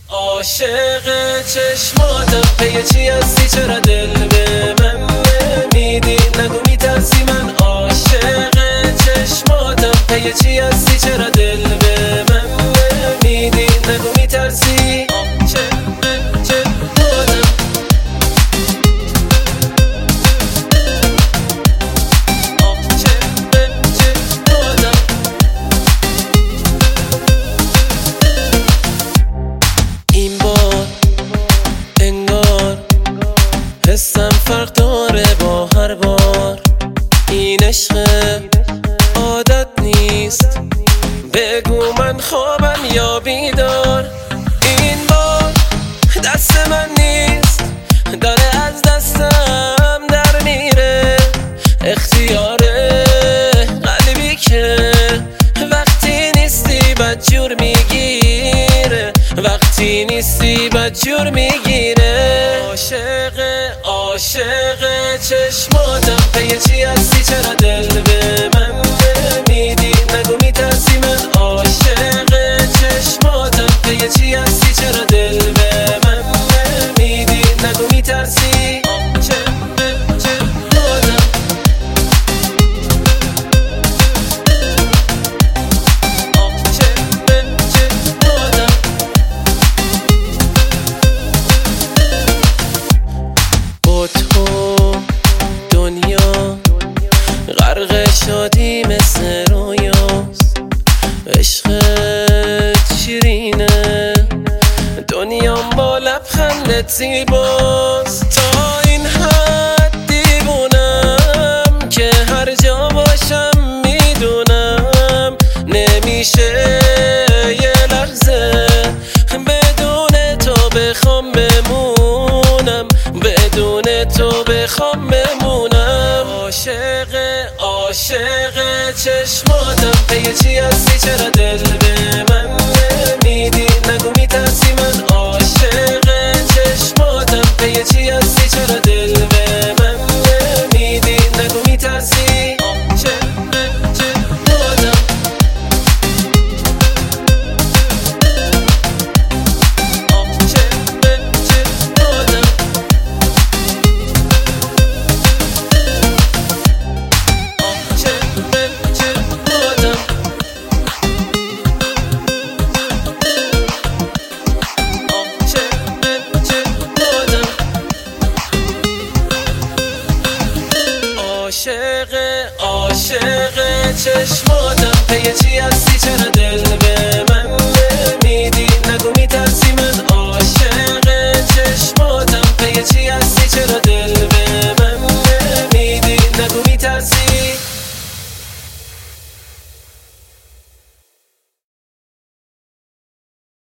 عاشق چشماتم پی چی هستی؟ چرا دل به من نمیدی؟ نگو میترسی من عاشق چشماتم پی چی هستی؟ چرا دل به من نمیدی؟ نگو میترسی حسم فرق داره با هر بار، این عشق عادت نیست، بگو من خوابم یا بیدار. این بار دست من نیست، داره از دستم در میره، اختیار قلبی که وقتی نیستی بدجور میگیره، وقتی نیستی بدجور میگیره. عاشق چشماتم پی چی هستی؟ چرا دل به من نمیدی؟ نگو میترسی من عاشق چشماتم پی چی هستی؟ چرا دل به من نمیدی؟ نگو میترسی غرق شادی مثل رویاست، عشقت شیرینه، دنیام با لبخندت زیباست. تا این حد دیوونم که هر جا باشم میدونم نمیشه یه لحظه بدون تو بخوام بمونم، بدون تو بخوام بمونم. عاشق چشماتم پی چی هستی؟ چرا دل به من نمیدی؟ نگو میترسی من عاشق چشماتم پی چی هستی؟ چرا دل به من نمیدی؟ نگو میترسی عاشق چشماتم پی چی هستی؟ چرا